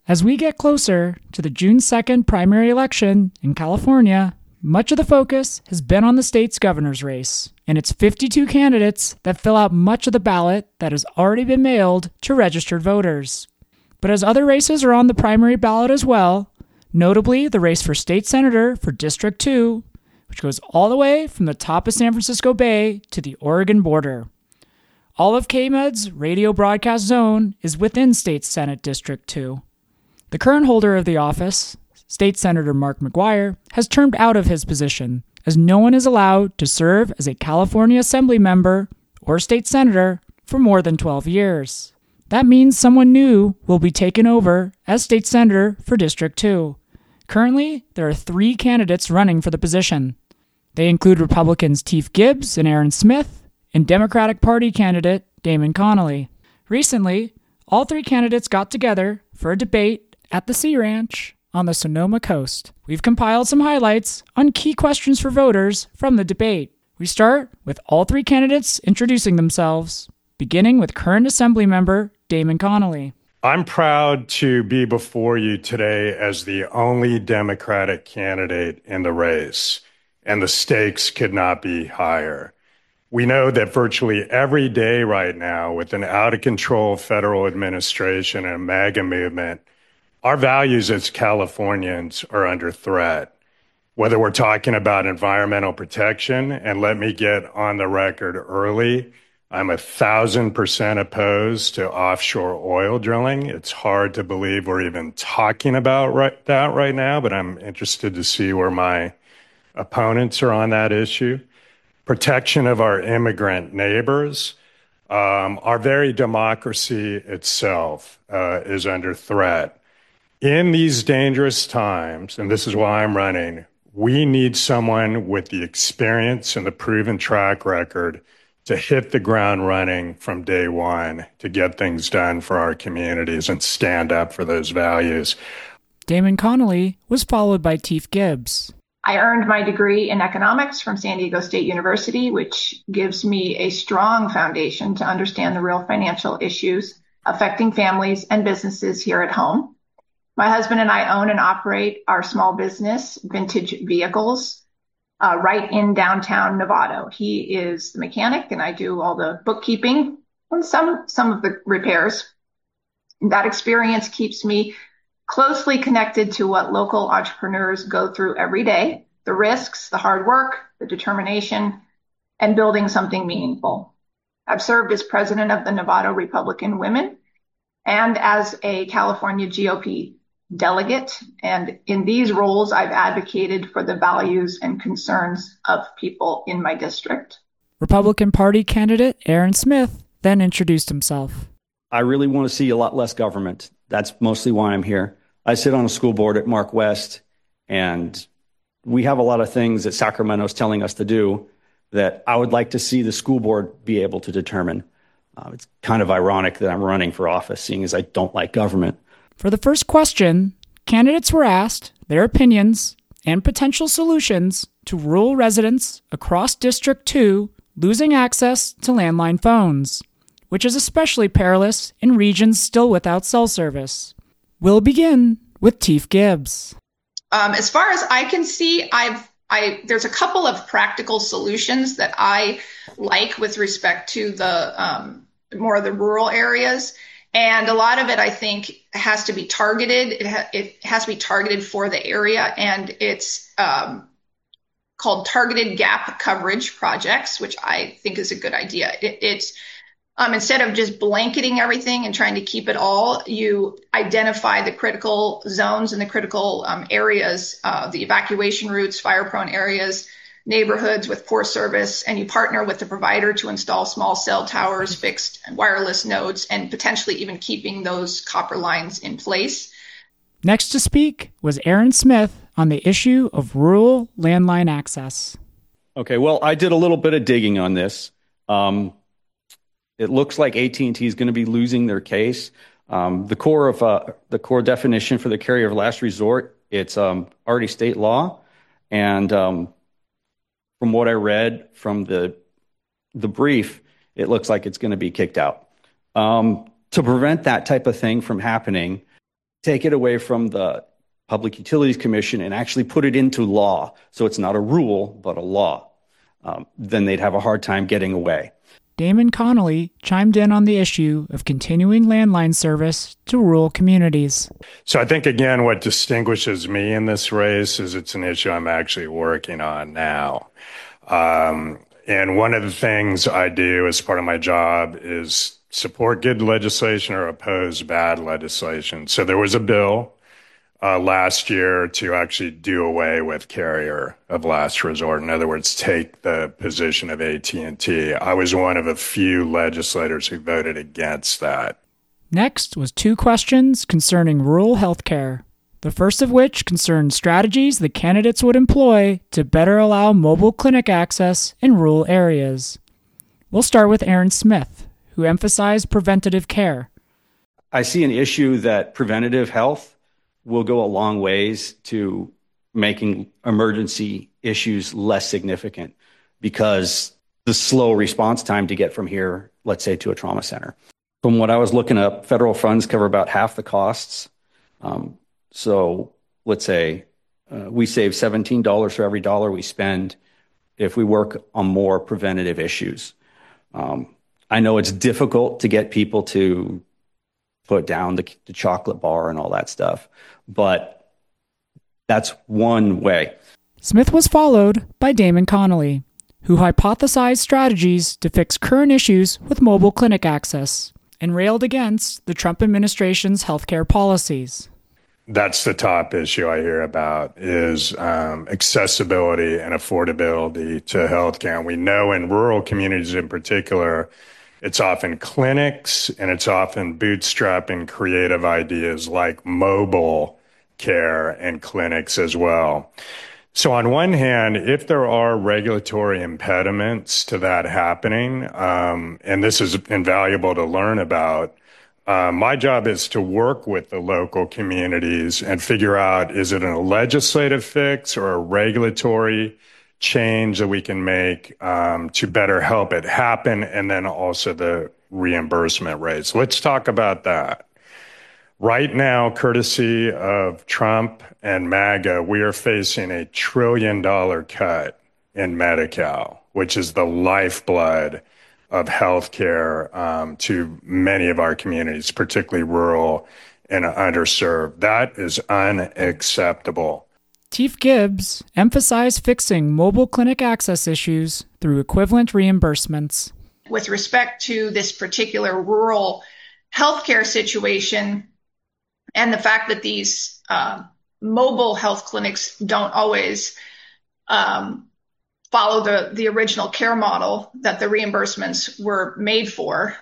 As we get closer to the June 2nd primary election in California, much of the focus has been on the state's governor's race and its 52 candidates that fill out much of the ballot that has already been mailed to registered voters. But as other races are on the primary ballot as well, notably the race for state senator for District 2, which goes all the way from the top of San Francisco Bay to the Oregon border. All of KMED's radio broadcast zone is within State Senate District 2. The current holder of the office, State Senator Mark McGuire, has termed out of his position, as no one is allowed to serve as a California Assembly member or state senator for more than 12 years. That means someone new will be taken over as state senator for District 2. Currently, there are 3 candidates running for the position. They include Republicans Teef Gibbs and Aaron Smith, and Democratic Party candidate Damon Connolly. Recently, all 3 candidates got together for a debate at the Sea Ranch on the Sonoma coast. We've compiled some highlights on key questions for voters from the debate. We start with all 3 candidates introducing themselves, beginning with current Assembly member Damon Connolly. I'm proud to be before you today as the only Democratic candidate in the race, and the stakes could not be higher. We know that virtually every day right now, with an out-of-control federal administration and a MAGA movement, our values as Californians are under threat. Whether we're talking about environmental protection, and let me get on the record early, I'm 1,000% opposed to offshore oil drilling. It's hard to believe we're even talking about that right now, but I'm interested to see where my opponents are on that issue. Protection of our immigrant neighbors. Our very democracy itself is under threat. In these dangerous times, and this is why I'm running, we need someone with the experience and the proven track record to hit the ground running from day one to get things done for our communities and stand up for those values. Damon Connolly was followed by Teef Gibbs. I earned my degree in economics from San Diego State University, which gives me a strong foundation to understand the real financial issues affecting families and businesses here at home. My husband and I own and operate our small business, Vintage Vehicles, right in downtown Novato. He is the mechanic and I do all the bookkeeping and some of the repairs. That experience keeps me closely connected to what local entrepreneurs go through every day, the risks, the hard work, the determination, and building something meaningful. I've served as president of the Novato Republican Women and as a California GOP delegate. And in these roles, I've advocated for the values and concerns of people in my district. Republican Party candidate Aaron Smith then introduced himself. I really want to see a lot less government. That's mostly why I'm here. I sit on a school board at Mark West, and we have a lot of things that Sacramento's telling us to do that I would like to see the school board be able to determine. It's kind of ironic that I'm running for office, seeing as I don't like government. For the first question, candidates were asked their opinions and potential solutions to rural residents across District 2 losing access to landline phones, which is especially perilous in regions still without cell service. We'll begin with Teef Gibbs. As far as I can see, there's a couple of practical solutions that I like with respect to the more of the rural areas. And a lot of it, I think, has to be targeted. It has to be targeted for the area, and it's called targeted gap coverage projects, which I think is a good idea. It's instead of just blanketing everything and trying to keep it all, you identify the critical zones and the critical areas, the evacuation routes, fire-prone areas, neighborhoods with poor service, and you partner with the provider to install small cell towers, fixed and wireless nodes, and potentially even keeping those copper lines in place. Next to speak was Aaron Smith on the issue of rural landline access. Okay, well, I did a little bit of digging on this. It looks like AT&T is going to be losing their case. The core definition for the carrier of last resort, it's already state law, and from what I read from the brief, it looks like it's going to be kicked out. To prevent that type of thing from happening, take it away from the Public Utilities Commission and actually put it into law, so it's not a rule, but a law, then they'd have a hard time getting away. Damon Connolly chimed in on the issue of continuing landline service to rural communities. So I think, again, what distinguishes me in this race is it's an issue I'm actually working on now. And one of the things I do as part of my job is support good legislation or oppose bad legislation. So there was a bill last year to actually do away with carrier of last resort. In other words, take the position of AT&T. I was one of a few legislators who voted against that. Next was 2 questions concerning rural health care. The first of which concerned strategies the candidates would employ to better allow mobile clinic access in rural areas. We'll start with Aaron Smith, who emphasized preventative care. I see an issue that preventative health will go a long ways to making emergency issues less significant because the slow response time to get from here, let's say, to a trauma center. From what I was looking up, federal funds cover about half the costs. So let's say we save $17 for every dollar we spend if we work on more preventative issues. I know it's difficult to get people to put down the chocolate bar and all that stuff, but that's one way. Smith was followed by Damon Connolly, who hypothesized strategies to fix current issues with mobile clinic access and railed against the Trump administration's healthcare policies. That's the top issue I hear about is accessibility and affordability to healthcare. And we know in rural communities in particular, it's often clinics and it's often bootstrapping creative ideas like mobile care and clinics as well. So on one hand, if there are regulatory impediments to that happening, and this is invaluable to learn about, my job is to work with the local communities and figure out, is it a legislative fix or a regulatory change that we can make to better help it happen, and then also the reimbursement rates. Let's talk about that. Right now, courtesy of Trump and MAGA, we are facing $1 trillion cut in Medi-Cal, which is the lifeblood of healthcare to many of our communities, particularly rural and underserved. That is unacceptable. Chief Gibbs emphasized fixing mobile clinic access issues through equivalent reimbursements. With respect to this particular rural healthcare situation and the fact that these mobile health clinics don't always follow the original care model that the reimbursements were made for,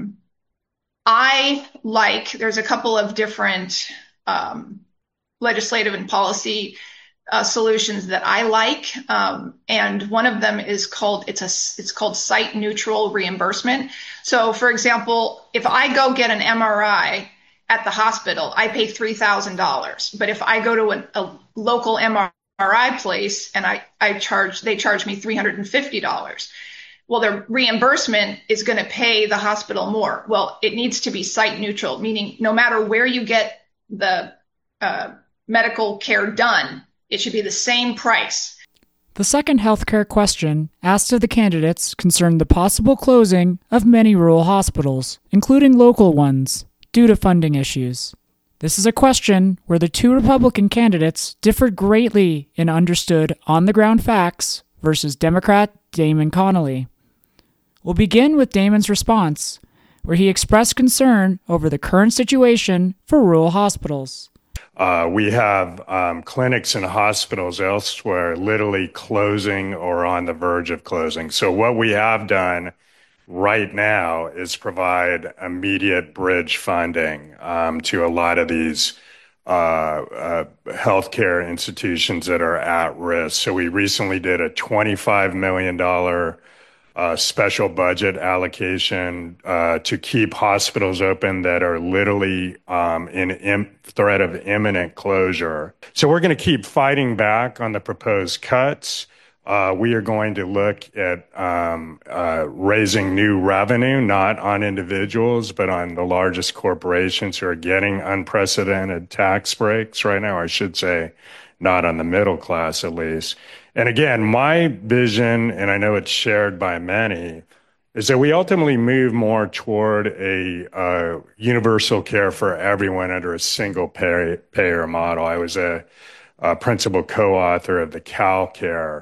there's a couple of different legislative and policy solutions that I like, and one of them is called site neutral reimbursement. So, for example, if I go get an MRI at the hospital, I pay $3,000. But if I go to a local MRI place and they charge me $350. Well, the reimbursement is going to pay the hospital more. Well, it needs to be site neutral, meaning no matter where you get the medical care done, it should be the same price. The second healthcare question asked of the candidates concerned the possible closing of many rural hospitals, including local ones, due to funding issues. This is a question where the 2 Republican candidates differed greatly in understood on-the-ground facts versus Democrat Damon Connolly. We'll begin with Damon's response, where he expressed concern over the current situation for rural hospitals. We have clinics and hospitals elsewhere literally closing or on the verge of closing. So what we have done right now is provide immediate bridge funding to a lot of these healthcare institutions that are at risk. So we recently did a $25 million special budget allocation to keep hospitals open that are literally in threat of imminent closure. So we're going to keep fighting back on the proposed cuts. We are going to look at raising new revenue, not on individuals, but on the largest corporations who are getting unprecedented tax breaks right now. I should say, not on the middle class, at least. And again, my vision, and I know it's shared by many, is that we ultimately move more toward a universal care for everyone under a single payer model. I was a principal co-author of the CalCare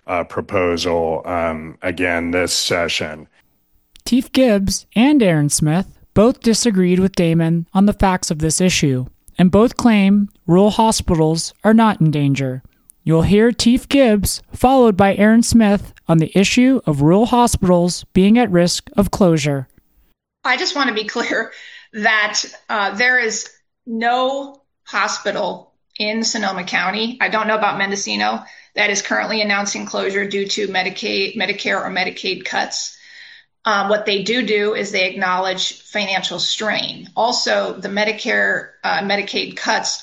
proposal again this session. Teef Gibbs and Aaron Smith both disagreed with Damon on the facts of this issue, and both claim rural hospitals are not in danger. You'll hear Teef Gibbs followed by Aaron Smith on the issue of rural hospitals being at risk of closure. I just want to be clear that there is no hospital in Sonoma County, I don't know about Mendocino, that is currently announcing closure due to Medicare or Medicaid cuts. What they do is they acknowledge financial strain. Also, the Medicare, Medicaid cuts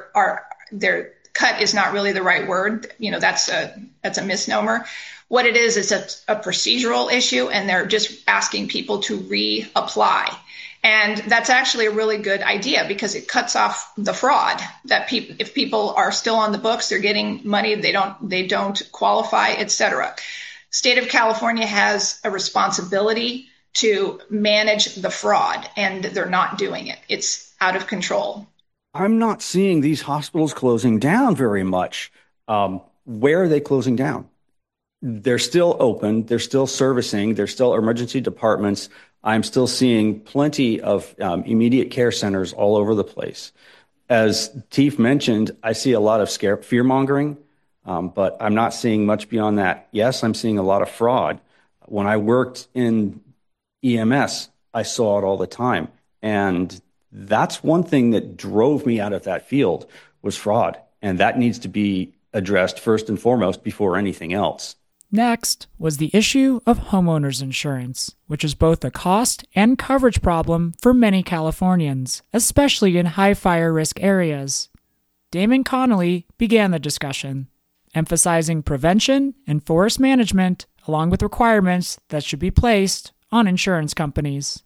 their cut is not really the right word. That's a misnomer. What it is a procedural issue, and they're just asking people to reapply. And that's actually a really good idea because it cuts off the fraud that if people are still on the books, they're getting money, they don't qualify, etc. State of California has a responsibility to manage the fraud, and they're not doing it. It's out of control. I'm not seeing these hospitals closing down very much. Where are they closing down? They're still open. They're still servicing. They're still emergency departments. I'm still seeing plenty of immediate care centers all over the place. As Teef mentioned, I see a lot of fear-mongering, but I'm not seeing much beyond that. Yes, I'm seeing a lot of fraud. When I worked in EMS, I saw it all the time. And that's one thing that drove me out of that field was fraud. And that needs to be addressed first and foremost before anything else. Next was the issue of homeowners insurance, which is both a cost and coverage problem for many Californians, especially in high fire risk areas. Damon Connolly began the discussion, emphasizing prevention and forest management, along with requirements that should be placed on insurance companies.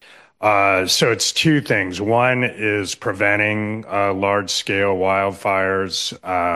So it's two things. One is preventing large-scale wildfires.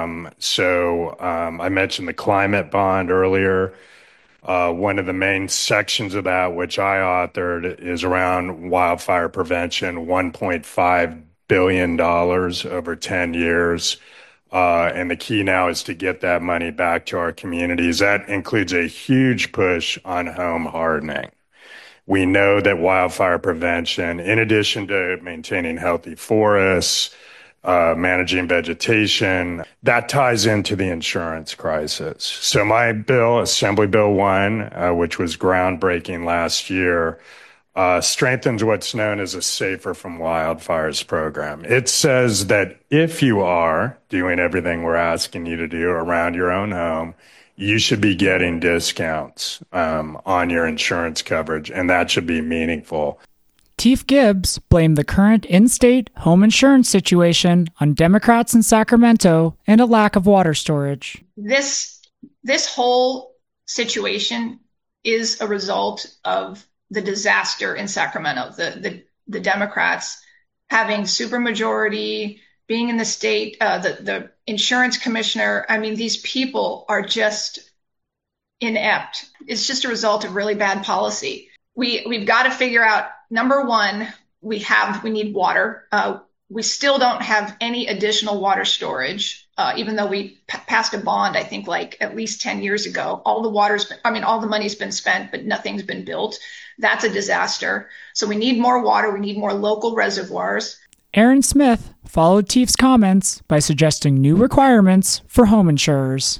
I mentioned the climate bond earlier. One of the main sections of that, which I authored, is around wildfire prevention, $1.5 billion over 10 years. And the key now is to get that money back to our communities. That includes a huge push on home hardening. We know that wildfire prevention, in addition to maintaining healthy forests, managing vegetation, that ties into the insurance crisis. So my bill, Assembly Bill 1, which was groundbreaking last year, strengthens what's known as a Safer from Wildfires program. It says that if you are doing everything we're asking you to do around your own home, you should be getting discounts on your insurance coverage, and that should be meaningful. Teef Gibbs blamed the current in-state home insurance situation on Democrats in Sacramento and a lack of water storage. This whole situation is a result of the disaster in Sacramento. The Democrats having supermajority, being in the state, the insurance commissioner. I mean, these people are just inept. It's just a result of really bad policy. We've got to figure out, number one, we need water. We still don't have any additional water storage, even though we passed a bond, I think like at least 10 years ago. All the money's been spent, but nothing's been built. That's a disaster. So we need more water. We need more local reservoirs. Aaron Smith followed Teef's comments by suggesting new requirements for home insurers.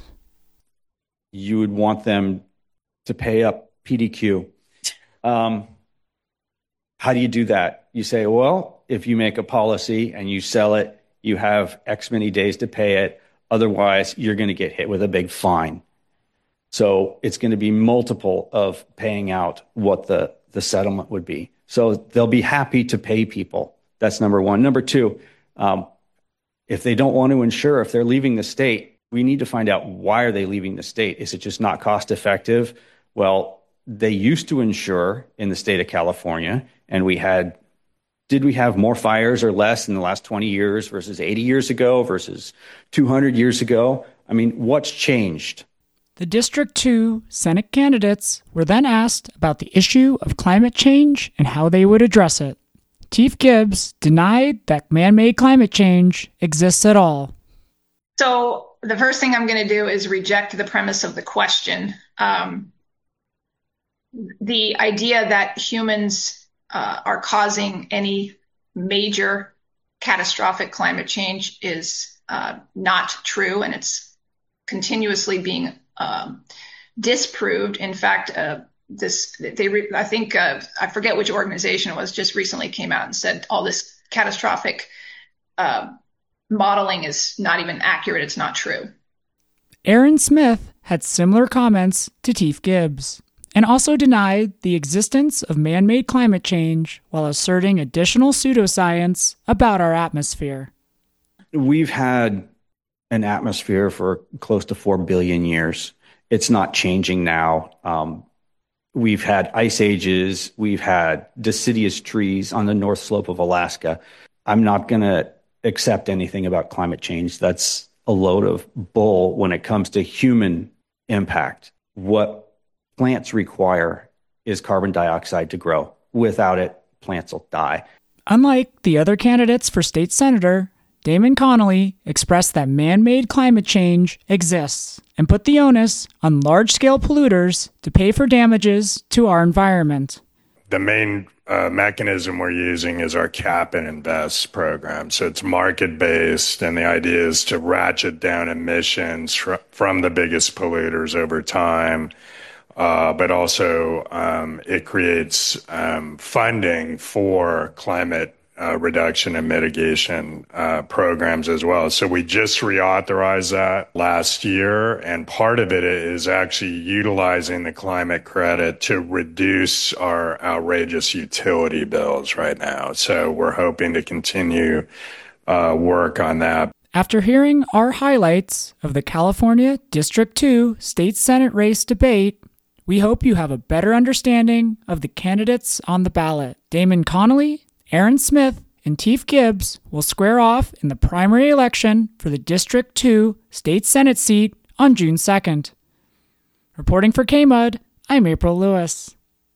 You would want them to pay up PDQ. How do you do that? You say, well, if you make a policy and you sell it, you have X many days to pay it. Otherwise, you're going to get hit with a big fine. So it's going to be multiple of paying out what the settlement would be. So they'll be happy to pay people. That's number one. Number two, if they don't want to insure, if they're leaving the state, We need to find out, why are they leaving the state? Is it just not cost effective? Well, they used to insure in the state of California, and did we have more fires or less in the last 20 years versus 80 years ago versus 200 years ago? I mean, what's changed? The District 2 Senate candidates were then asked about the issue of climate change and how they would address it. Teef Gibbs denied that man-made climate change exists at all. So the first thing I'm going to do is reject the premise of the question. The idea that humans are causing any major catastrophic climate change is not true, and it's continuously being disproved. In fact, I forget which organization it was, just recently came out and said all this catastrophic modeling is not even accurate. It's not true. Aaron Smith had similar comments to Teef Gibbs, and also denied the existence of man-made climate change while asserting additional pseudoscience about our atmosphere. We've had an atmosphere for close to 4 billion years. It's not changing now. We've had ice ages. We've had deciduous trees on the north slope of Alaska. I'm not going to accept anything about climate change. That's a load of bull when it comes to human impact. What plants require is carbon dioxide to grow. Without it, plants will die. Unlike the other candidates for state senator, Damon Connolly expressed that man-made climate change exists and put the onus on large-scale polluters to pay for damages to our environment. The main mechanism we're using is our cap and invest program. So it's market-based, and the idea is to ratchet down emissions from the biggest polluters over time. But also it creates funding for climate reduction and mitigation programs as well. So we just reauthorized that last year, and part of it is actually utilizing the climate credit to reduce our outrageous utility bills right now. So we're hoping to continue work on that. After hearing our highlights of the California District 2 State Senate race debate, we hope you have a better understanding of the candidates on the ballot. Damon Connolly, Aaron Smith, and Teef Gibbs will square off in the primary election for the District 2 State Senate seat on June 2nd. Reporting for KMUD, I'm April Lewis.